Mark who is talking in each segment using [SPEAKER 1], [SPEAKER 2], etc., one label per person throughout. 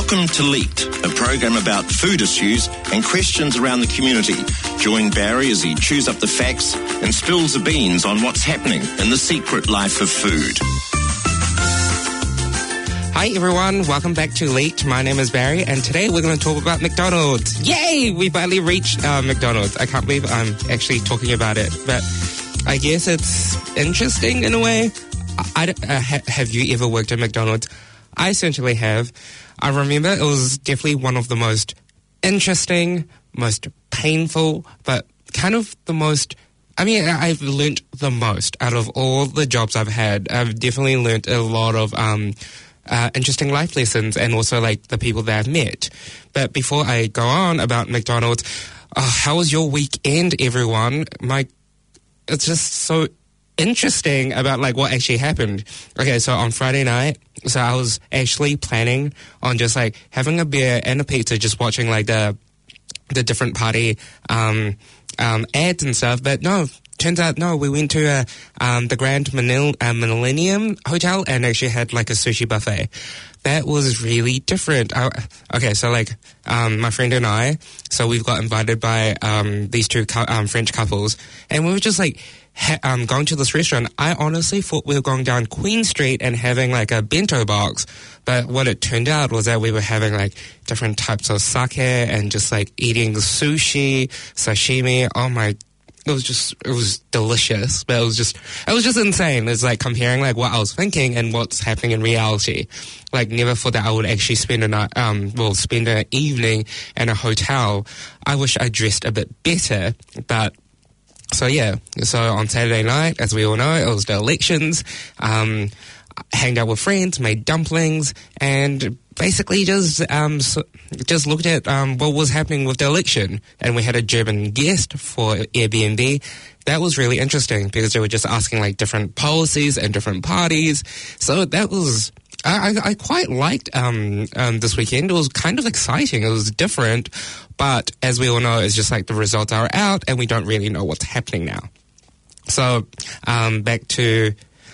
[SPEAKER 1] Welcome to Leaked, a program about food issues and questions around the community. Join Barry as he chews up the facts and spills the beans on what's happening in the secret life of food.
[SPEAKER 2] Hi everyone, welcome back to Leaked. My name is Barry and today we're going to talk about McDonald's. Yay! We finally reached McDonald's. I can't believe I'm actually talking about it, but I guess it's interesting in a way. Have you ever worked at McDonald's? I essentially have. I remember it was definitely one of the most interesting, most painful, but kind of the most... I've learnt the most out of all the jobs I've had. I've definitely learnt a lot of interesting life lessons and also like the people that I've met. But before I go on about McDonald's, how was your weekend, everyone? It's just so interesting about like what actually happened. Okay, so on Friday night, so I was actually planning on just like having a beer and a pizza, just watching like the different party ads and stuff. But no, turns out no, we went to the Grand Millennium Hotel and actually had like a sushi buffet. That was really different. Okay, so like my friend and I, so we've got invited by these two French couples, and we were just like going to this restaurant. I honestly thought we were going down Queen Street and having like a bento box, but what it turned out was that we were having like different types of sake and just like eating sushi, sashimi. Oh my, it was delicious, but it was just insane. It's like comparing like what I was thinking and what's happening in reality. Like never thought that I would actually spend a night, spend an evening in a hotel. I wish I dressed a bit better, but so yeah. So on Saturday night, as we all know, it was the elections. Hanged out with friends, made dumplings, and basically just looked at what was happening with the election. And we had a German guest for Airbnb. That was really interesting because they were just asking like different policies and different parties. So that was... I quite liked this weekend. It was kind of exciting. It was different. But as we all know, it's just like the results are out and we don't really know what's happening now. So back to...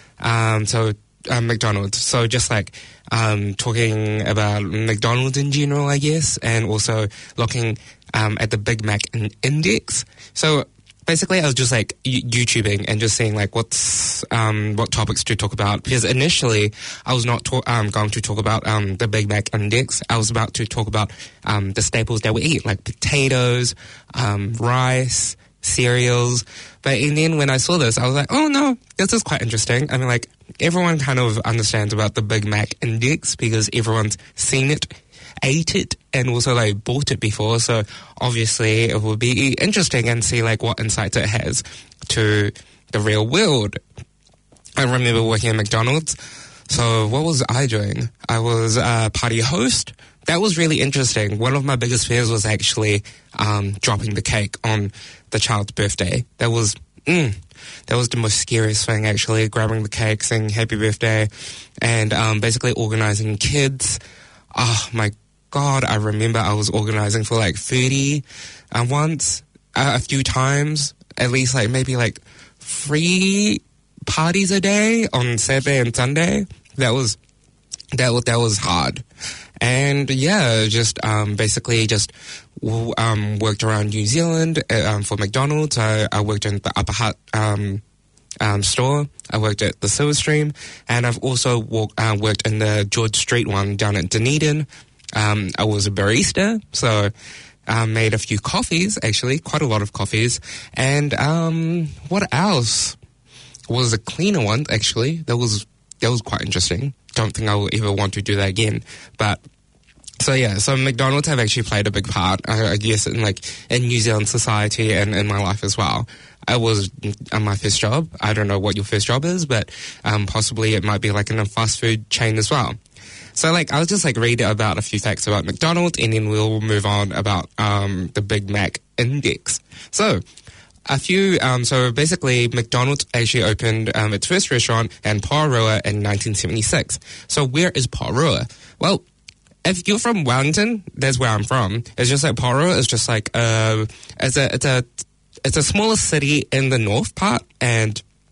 [SPEAKER 2] McDonald's. So just like talking about McDonald's in general, I guess, and also looking at the Big Mac Index. So basically I was just like YouTubing and just seeing like what topics to talk about, because initially I was not going to talk about the Big Mac Index. I was about to talk about the staples that we eat, like potatoes, rice, cereals. But in the end, when I saw this, I was like, oh no, this is quite interesting. I mean, like, everyone kind of understands about the Big Mac Index because everyone's seen it, ate it, and also like bought it before. So obviously it will be interesting and see like what insights it has to the real world. I remember working at McDonald's. So what was I doing? I was a party host. That was really interesting. One of my biggest fears was actually dropping the cake on the child's birthday. That was the most scariest thing, actually, grabbing the cake, saying happy birthday, and basically organizing kids. Oh my God, I remember I was organizing for like 30 once, a few times, at least like maybe like 3 parties a day on Saturday and Sunday. That was hard. And yeah, just basically just worked around New Zealand for McDonald's. I worked in the Upper Hutt store. I worked at the Silverstream, and I've also worked in the George Street one down at Dunedin. I was a barista, so I made a few coffees, actually, quite a lot of coffees. And what else? Was a cleaner one, actually. That was quite interesting. Don't think I will ever want to do that again. But so yeah, so McDonald's have actually played a big part, I guess, in New Zealand society and in my life as well. I was my first job. I don't know what your first job is, but possibly it might be like in a fast food chain as well. So like I'll just like read about a few facts about McDonald's, and then we'll move on about the Big Mac Index. So a few, so basically McDonald's actually opened its first restaurant in Paurua in 1976. So where is Paurua? Well, if you're from Wellington, that's where I'm from. It's just like Paurua is just like it's a smaller city in the north part, and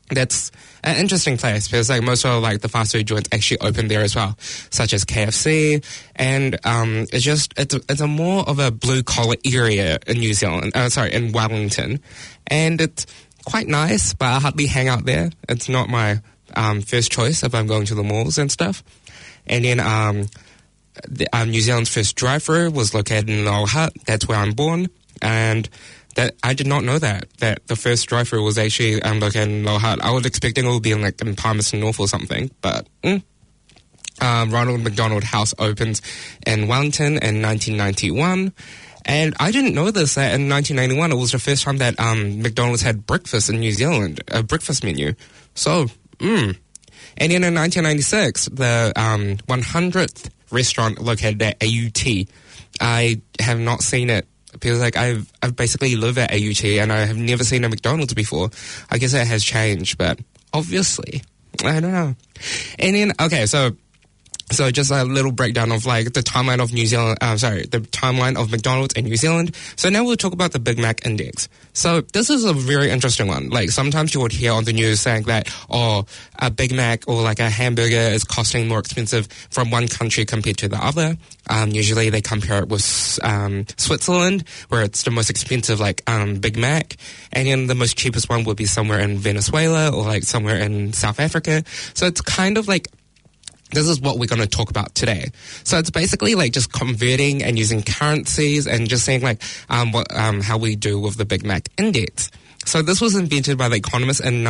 [SPEAKER 2] that's an interesting place because like most of like the fast food joints actually open there as well, such as KFC, and it's a more of a blue collar area in New Zealand. In Wellington, and it's quite nice, but I hardly hang out there. It's not my first choice if I'm going to the malls and stuff. And then New Zealand's first drive-thru was located in Lower Hutt. That's where I'm born, and that I did not know that the first drive-thru was actually located in Lower Hutt. I was expecting it would be in Palmerston North or something, but Ronald McDonald House opens in Wellington in 1991. And I didn't know this, that in 1991 it was the first time that McDonald's had breakfast in New Zealand, a breakfast menu. So, And then in 1996, the 100th restaurant located at AUT. I have not seen it because like I've basically lived at AUT and I have never seen a McDonald's before. I guess it has changed, but obviously, I don't know. And then, okay, so just a little breakdown of like the timeline of the timeline of McDonald's in New Zealand. So now we'll talk about the Big Mac Index. So this is a very interesting one. Like sometimes you would hear on the news saying that, a Big Mac or like a hamburger is costing more expensive from one country compared to the other. Usually they compare it with Switzerland, where it's the most expensive like Big Mac. And then the most cheapest one would be somewhere in Venezuela or like somewhere in South Africa. So it's kind of like, this is what we're going to talk about today. So it's basically like just converting and using currencies and just saying like how we do with the Big Mac Index. So this was invented by The Economist in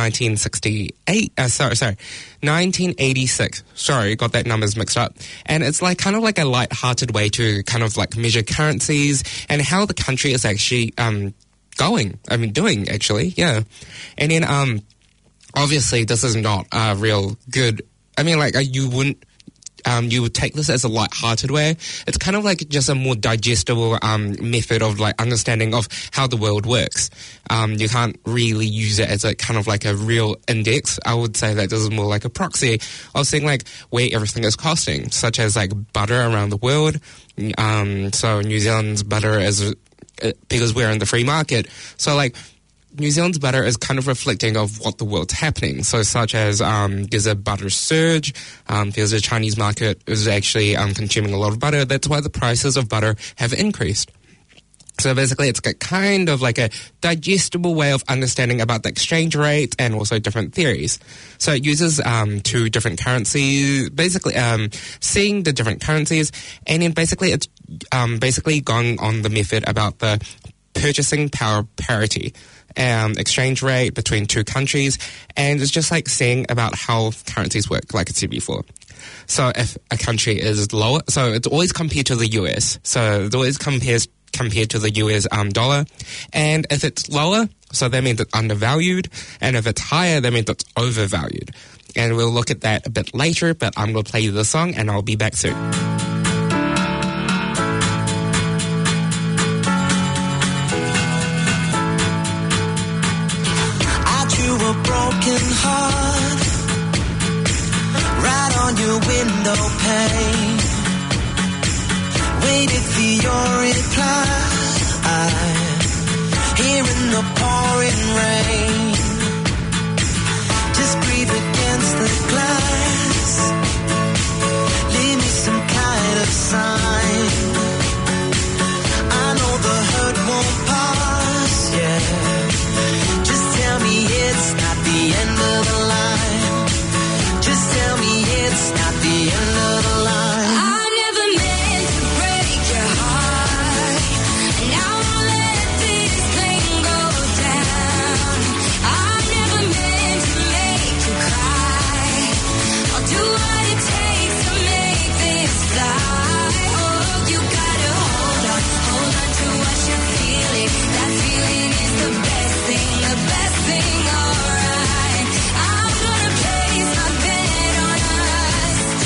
[SPEAKER 2] 1986. Sorry, got that numbers mixed up. And it's like kind of like a light-hearted way to kind of like measure currencies and how the country is actually doing actually, yeah. And then obviously this is not a real good. I mean, like, you wouldn't, you would take this as a light-hearted way. It's kind of like just a more digestible method of, like, understanding of how the world works. You can't really use it as a kind of like a real index. I would say that this is more like a proxy of saying, like, where everything is costing, such as, like, butter around the world. So New Zealand's butter is, because we're in the free market. So, like, New Zealand's butter is kind of reflecting of what the world's happening. So such as there's a butter surge, there's a Chinese market is actually consuming a lot of butter. That's why the prices of butter have increased. So basically it's kind of like a digestible way of understanding about the exchange rate and also different theories. So it uses two different currencies, basically seeing the different currencies, and then basically it's basically going on the method about the purchasing power parity. Exchange rate between two countries, and it's just like seeing about how currencies work, like I said before. So if a country is lower, so it's always compared to the US. So it always compared to the US dollar. And if it's lower, so that means it's undervalued. And if it's higher, that means it's overvalued. And we'll look at that a bit later, but I'm going to play you the song and I'll be back soon.
[SPEAKER 3] Broken heart right on your window pane, waited for your reply here in the pouring rain. Just breathe against the glass, leave me some kind of sign. I know the hurt won't pass, yeah. Just tell me it's not the end of the line. Just tell me it's not the end of the line. I never meant to break your heart, and I won't let this thing go down. I never meant to make you cry. I'll do what it takes to make this fly. Oh, you gotta hold on to what you're feeling. That feeling is the best thing, alright. I'm gonna place my bet on us.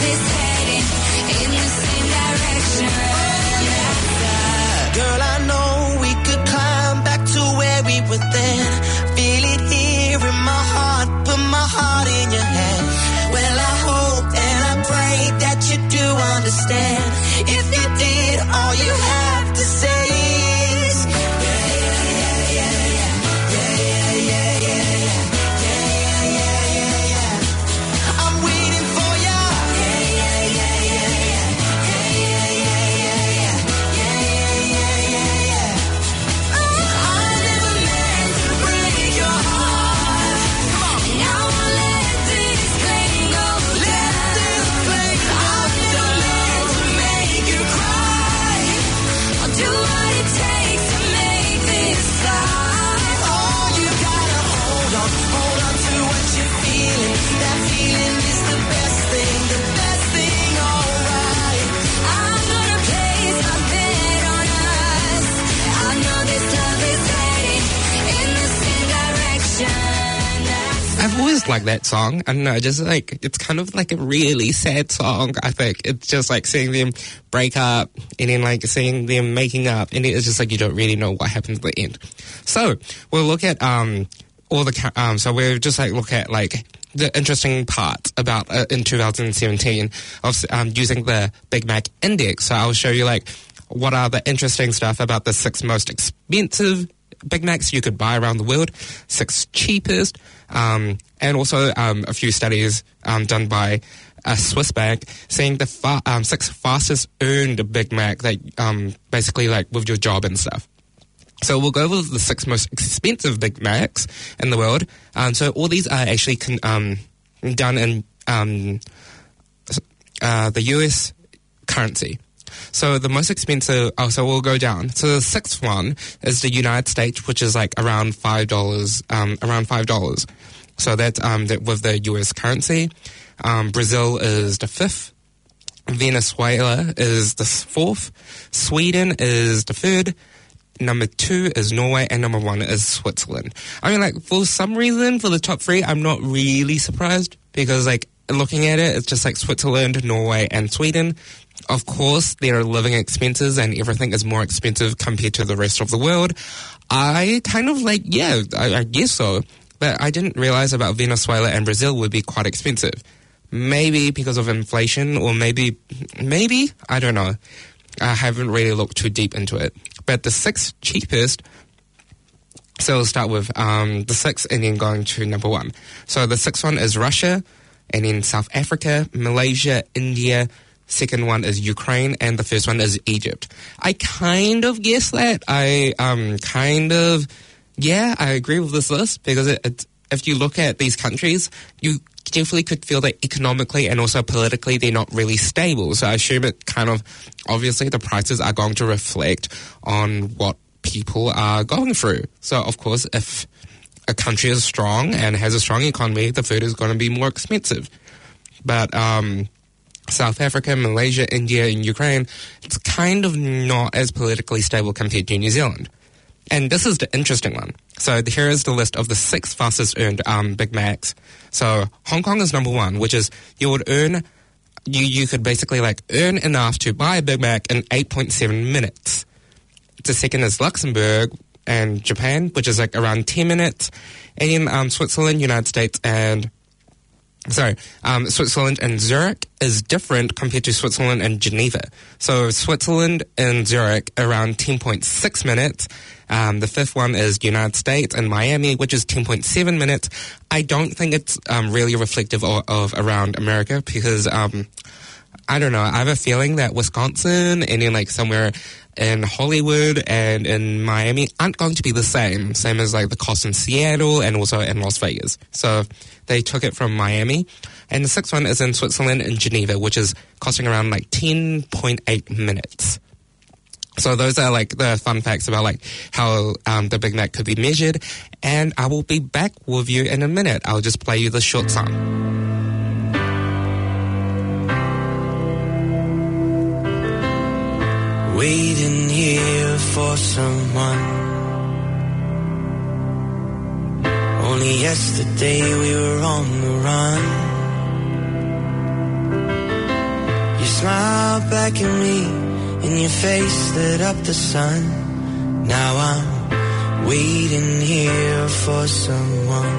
[SPEAKER 4] is heading in the same direction.
[SPEAKER 3] Girl, I know we could climb back to where we were then. Feel it here in my heart, put my heart in your hand. Well, I hope and I pray that you do understand. If you did, all you have to say is I'm waiting for ya. I never meant to break your heart.
[SPEAKER 4] Now I'll let this plane go down.
[SPEAKER 3] I'll never meant to make you cry.
[SPEAKER 4] I'll do what it takes to make this stop.
[SPEAKER 3] Oh, you gotta hold on to what you're feeling. That feeling is the best thing, alright.
[SPEAKER 4] I'm gonna place my bet on us. I know this love is heading in the same direction.
[SPEAKER 2] I've always liked that song. I don't know, just like, it's kind of like a really sad song, I think. It's just like seeing them break up and then like seeing them making up, and it's just like you don't really know what happens at the end. So we'll look at all the so we'll just like look at like the interesting parts about in 2017 of using the Big Mac Index. So I'll show you like what are the interesting stuff about the 6 most expensive Big Macs you could buy around the world, 6 cheapest, and also a few studies done by a Swiss bank saying the 6 fastest earned Big Mac, that basically like with your job and stuff. So we'll go over the 6 most expensive Big Macs in the world. So all these are actually done in the US currency. So the most expensive, so we'll go down. So the 6th one is the United States, which is like around $5. So that's with the US currency. Brazil is the 5th. Venezuela is the 4th. Sweden is the 3rd. Number 2 is Norway, and number 1 is Switzerland. I mean, like, for some reason, for the top 3, I'm not really surprised, because, like, looking at it, it's just like Switzerland, Norway, and Sweden. Of course, their living expenses and everything is more expensive compared to the rest of the world. I kind of like, yeah, I guess so. But I didn't realize about Venezuela and Brazil would be quite expensive. Maybe because of inflation, or maybe, I don't know. I haven't really looked too deep into it. But the 6th cheapest, so we'll start with the 6th and then going to number 1. So the 6th one is Russia, and then South Africa, Malaysia, India. 2nd one is Ukraine, and the 1st one is Egypt. I kind of guess that. I agree with this list, because if you look at these countries, you definitely could feel that economically and also politically they're not really stable. So I assume it kind of, obviously the prices are going to reflect on what people are going through. So of course, if a country is strong and has a strong economy, the food is going to be more expensive. But South Africa, Malaysia, India, and Ukraine, it's kind of not as politically stable compared to New Zealand. And this is the interesting one. So here is the list of the 6 fastest earned Big Macs. So Hong Kong is number 1, which is you could basically like earn enough to buy a Big Mac in 8.7 minutes. The 2nd is Luxembourg and Japan, which is like around 10 minutes. And then Switzerland, United States, and Switzerland and Zurich is different compared to Switzerland and Geneva. So Switzerland and Zurich around 10.6 minutes. The 5th one is United States and Miami, which is 10.7 minutes. I don't think it's really reflective of around America, because I don't know. I have a feeling that Wisconsin and then like somewhere in Hollywood and in Miami aren't going to be the same as like the cost in Seattle and also in Las Vegas. So they took it from Miami. And the 6th one is in Switzerland and Geneva, which is costing around like 10.8 minutes. So those are like the fun facts about like how the Big Mac could be measured. And I will be back with you in a minute. I'll just play you the short song.
[SPEAKER 3] Waiting here for someone. Only yesterday we were on the run. out back at me, and your face lit up the sun. Now I'm waiting here for someone.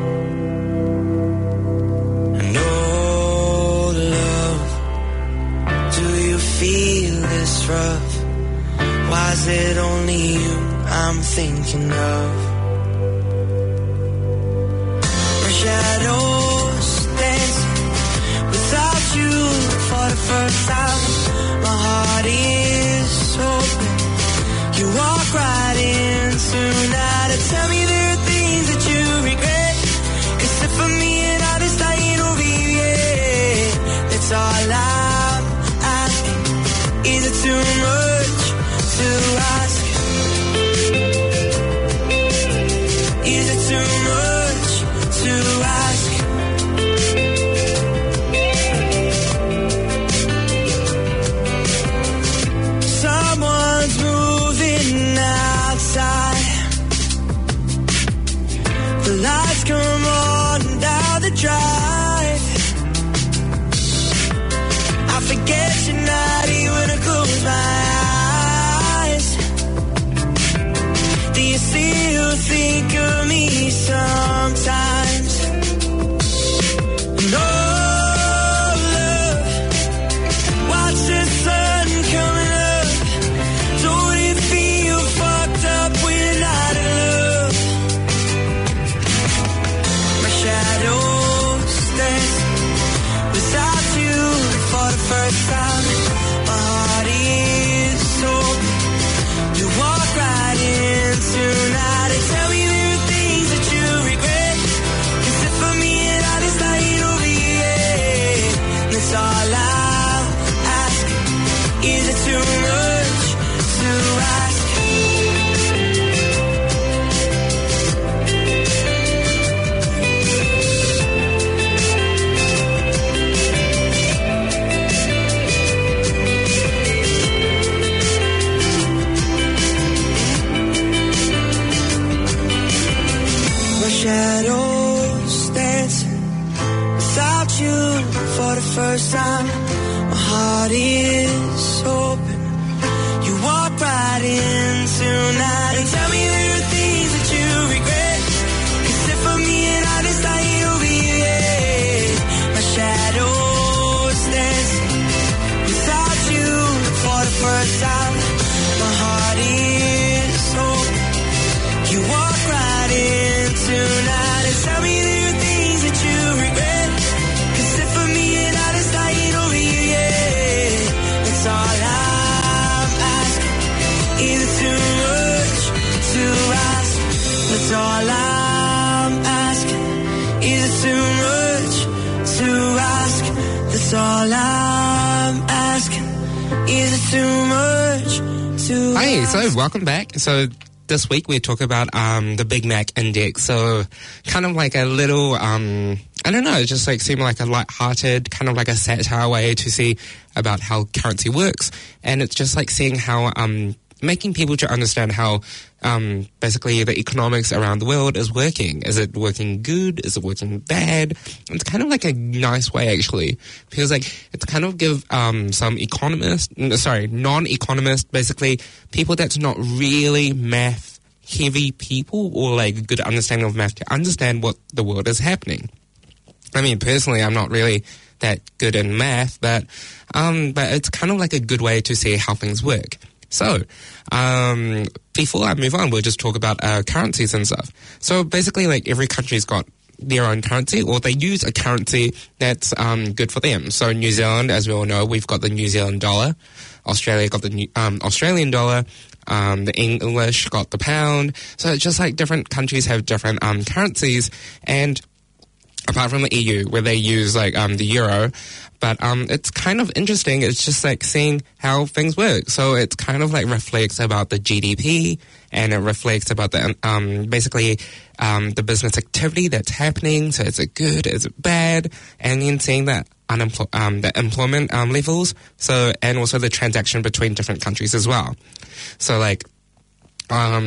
[SPEAKER 3] And oh, love, do you feel this rough? Why is it only you I'm thinking of? Our shadows dancing without you for the first time. My heart is open. You walk right in tonight and tell me there are things that you regret. Except for me and I just dying over you, yeah. That's all I'm asking. Is it too much to ask? Is it too much to ask? Someone's moving outside. The lights come on down the drive. I forget you're not here when I close my eyes. Do you still think of me sometimes? No, love, watch the sun coming up. Don't it feel fucked up when you're not in love? My shadows dance without you for the first time. My heart is open. You walk right in tonight and tell me there are things that you regret. Except for me and I just lying over you, yeah. That's all I'll ask. Is it too much to ask? My shadows dancing without you for the first time. My heart is open. You walk right in tonight and tell me there are things that you regret. Except for me and I just lying over you, yeah. My shadows dancing without you for the first time. My heart is open. You walk right in tonight and tell me there are things that you regret. Except for me and I just lying over you, yeah. That's all I'm asking. Is it too much to ask? That's all I'm asking. Is it too much to ask? That's all I'm asking. Is it too much to
[SPEAKER 2] Hi,
[SPEAKER 3] ask?
[SPEAKER 2] so welcome back. So this week we talk about the Big Mac Index. So kind of like a little, I don't know, it just like seemed like a light-hearted, kind of like a satire way to see about how currency works. And it's just like seeing how, making people to understand how basically the economics around the world is working. Is it working good? Is it working bad? It's kind of like a nice way, actually, because like it's kind of give some non-economists, basically people that's not really math heavy people or like good understanding of math to understand what the world is happening. I mean, personally, I'm not really that good in math, but it's kind of like a good way to see how things work. So, before I move on, we'll just talk about currencies and stuff. So basically, like every country's got their own currency, or they use a currency that's good for them. So New Zealand, as we all know, we've got the New Zealand dollar. Australia got the Australian dollar. The English got the pound. So it's just like different countries have different currencies, and apart from the EU, where they use like the euro. But it's kind of interesting. It's just like seeing how things work. So it's kind of like reflects about the GDP, and it reflects about the basically the business activity that's happening. So is it good? Is it bad? And then seeing that the employment levels. So and also the transaction between different countries as well. So like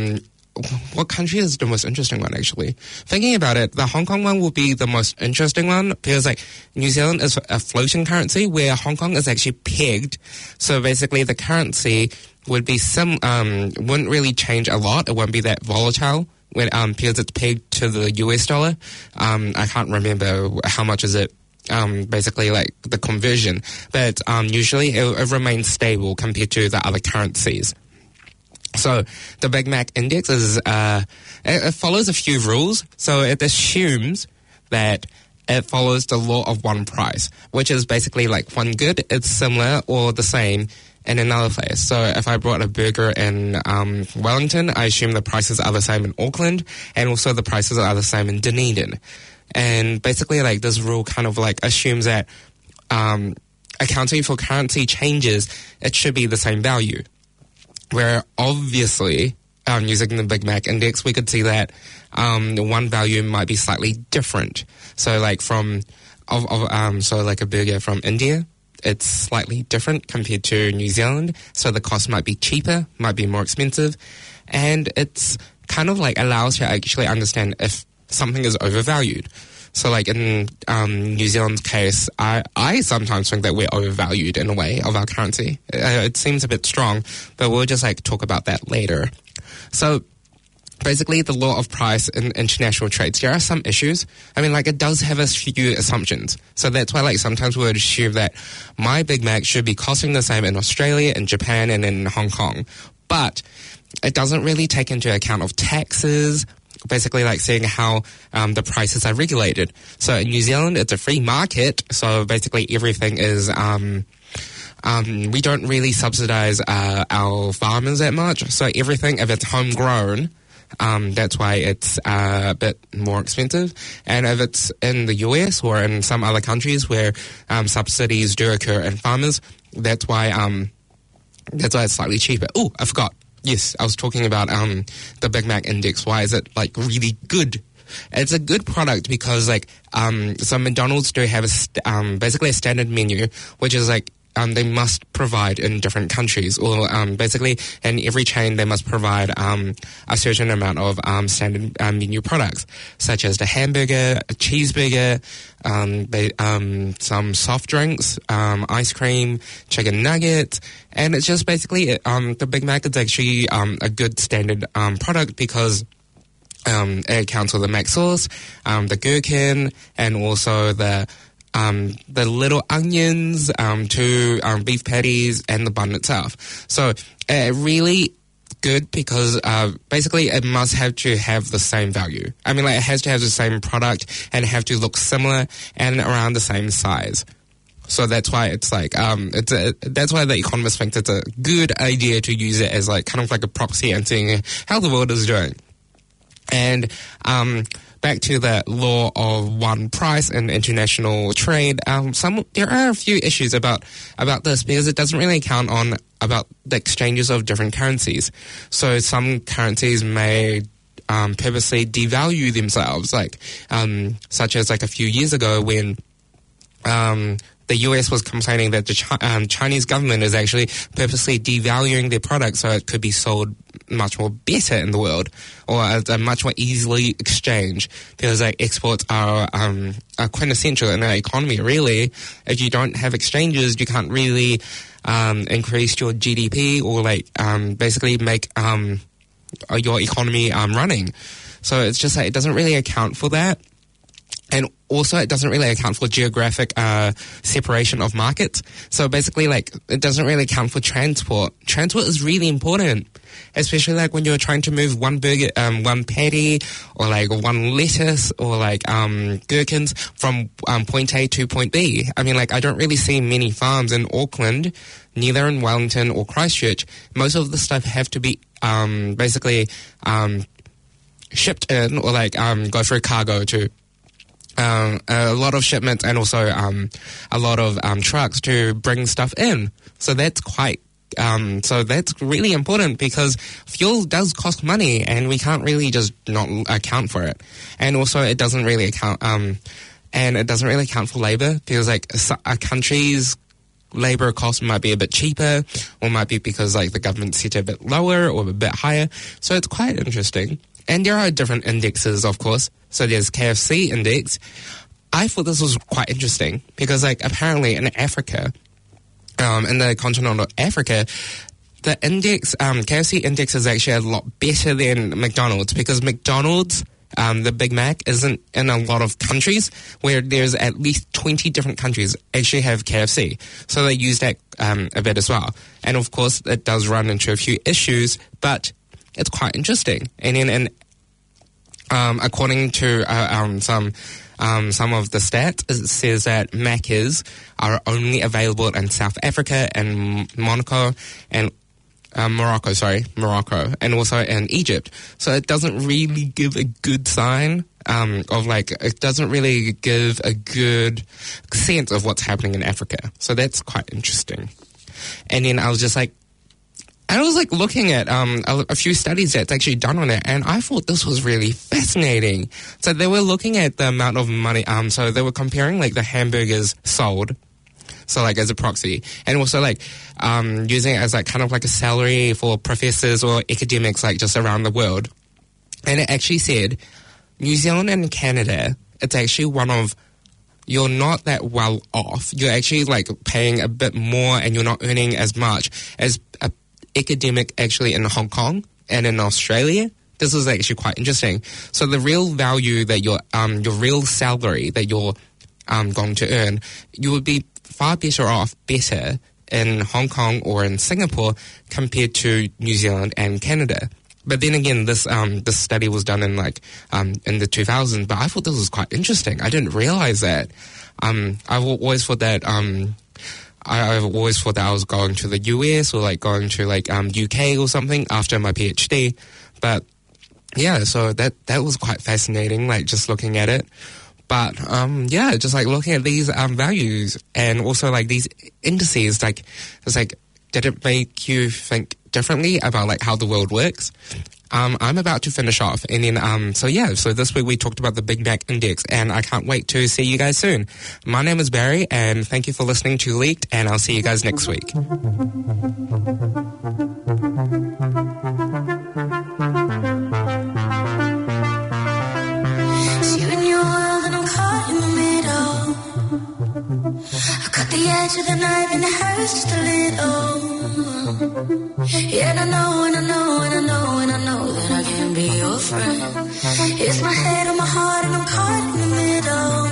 [SPEAKER 2] what country is the most interesting one, actually? Thinking about it, the Hong Kong one will be the most interesting one because, like, New Zealand is a floating currency where Hong Kong is actually pegged. So basically the currency would be wouldn't really change a lot. It won't be that volatile when because it's pegged to the US dollar. I can't remember how much is it. Basically like the conversion, but usually it remains stable compared to the other currencies. So the Big Mac Index is it follows a few rules. So it assumes that it follows the law of one price, which is basically like one good, it's similar or the same in another place. So if I brought a burger in Wellington, I assume the prices are the same in Auckland, and also the prices are the same in Dunedin. And basically, like, this rule kind of like assumes that accounting for currency changes, it should be the same value. Where obviously, using the Big Mac Index, we could see that one value might be slightly different. So, like so like a burger from India, it's slightly different compared to New Zealand. So the cost might be cheaper, might be more expensive, and it's kind of like allows you to actually understand if something is overvalued. So like in New Zealand's case, I sometimes think that we're overvalued in a way of our currency. It seems a bit strong, but we'll just like talk about that later. So basically the law of price in international trades, there are some issues. I mean, like, it does have a few assumptions. So that's why, like, sometimes we would assume that my Big Mac should be costing the same in Australia, in Japan, and in Hong Kong. But it doesn't really take into account of taxes, basically like seeing how the prices are regulated. So in New Zealand, it's a free market, so basically everything is we don't really subsidize our farmers that much. So everything, if it's homegrown, that's why it's a bit more expensive. And if it's in the US or in some other countries where subsidies do occur in farmers, that's why it's slightly cheaper. Oh, I forgot. Yes, I was talking about the Big Mac Index. Why is it like really good? It's a good product because like so McDonald's do have basically a standard menu, which is like they must provide in different countries, or basically in every chain they must provide a certain amount of standard menu products, such as the hamburger, a cheeseburger, some soft drinks, ice cream, chicken nuggets, and it's just basically the Big Mac is actually a good standard product because it accounts for the mac sauce, the gherkin, and also the little onions, two beef patties, and the bun itself. So really good because basically it must have to have the same value. I mean, like, it has to have the same product and have to look similar and around the same size. So that's why it's like that's why the economists think it's a good idea to use it as like kind of like a proxy and seeing how the world is doing. And back to the law of one price in international trade, there are a few issues about this because it doesn't really account on about the exchanges of different currencies. So some currencies may purposely devalue themselves, like such as like a few years ago when the US was complaining that the Chinese government is actually purposely devaluing their products so it could be sold much more better in the world, or a much more easily exchanged, because like exports are quintessential in our economy. Really, if you don't have exchanges, you can't really increase your GDP or like basically make your economy running. So it's just like it doesn't really account for that. And also, it doesn't really account for geographic separation of markets. So basically, like, it doesn't really account for transport. Transport is really important, especially like when you're trying to move one burger, one patty, or like one lettuce, or like gherkins from point A to point B. I mean, like, I don't really see many farms in Auckland, neither in Wellington or Christchurch. Most of the stuff have to be basically shipped in, or like go through cargo to. A lot of shipments and also a lot of trucks to bring stuff in. So that's that's really important because fuel does cost money and we can't really just not account for it. And also it doesn't really account for labor because like countries labor cost might be a bit cheaper, or might be because like the government set it a bit lower or a bit higher. So it's quite interesting. And there are different indexes, of course. So there's KFC index. I thought this was quite interesting because like apparently in Africa, in the continent of Africa, the index, KFC index is actually a lot better than McDonald's, because McDonald's, the Big Mac, isn't in a lot of countries, where there's at least 20 different countries actually have KFC. So they use that a bit as well. And of course, it does run into a few issues, but it's quite interesting. And then, according to some of the stats, it says that Macca's are only available in South Africa and Morocco, and and also in Egypt. So it doesn't really give a good sign of like, it doesn't really give a good sense of what's happening in Africa. So that's quite interesting. And then I was looking at a few studies that's actually done on it, and I thought this was really fascinating. So they were looking at the amount of money, so they were comparing like the hamburgers sold, so like as a proxy, and also like using it as like kind of like a salary for professors or academics like just around the world. And it actually said New Zealand and Canada, it's actually one of, you're not that well off. You're actually like paying a bit more, and you're not earning as much as a academic actually in Hong Kong and in Australia. This is actually quite interesting. So the real value that your real salary that you're going to earn, you would be far better in Hong Kong or in Singapore compared to New Zealand and Canada. But then again, this study was done in like in the 2000s. But I thought this was quite interesting. I didn't realize that. I've always thought that. I've always thought that I was going to the US or like going to like UK or something after my PhD. But yeah, so that was quite fascinating, like just looking at it. But yeah, just like looking at these values and also like these indices, like it's like, did it make you think differently about like how the world works? I'm about to finish off, and then so this week we talked about the Big Mac Index, and I can't wait to see you guys soon. My name is Barry, and thank you for listening to Leaked, and I'll see you guys next week.
[SPEAKER 4] The edge of the knife and it hurts just a little. Yeah, and I know that I can be your friend. It's my head on my heart and I'm caught in the middle.